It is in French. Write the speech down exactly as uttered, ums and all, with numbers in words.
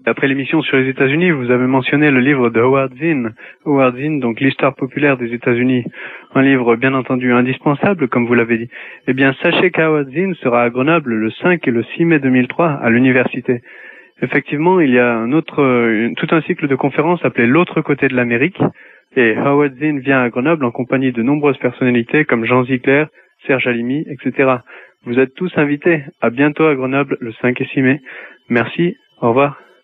Après l'émission sur les États-Unis, vous avez mentionné le livre de Howard Zinn. Howard Zinn, donc l'histoire populaire des États-Unis. Un livre bien entendu indispensable, comme vous l'avez dit. Eh bien, sachez qu'Howard Zinn sera à Grenoble le cinq et le six mai deux mille trois à l'université. Effectivement, il y a un autre, euh, tout un cycle de conférences appelé L'autre côté de l'Amérique. Et Howard Zinn vient à Grenoble en compagnie de nombreuses personnalités comme Jean Ziegler, Serge Halimi, et cetera. Vous êtes tous invités. À bientôt à Grenoble le cinq et six mai. Merci. Au revoir.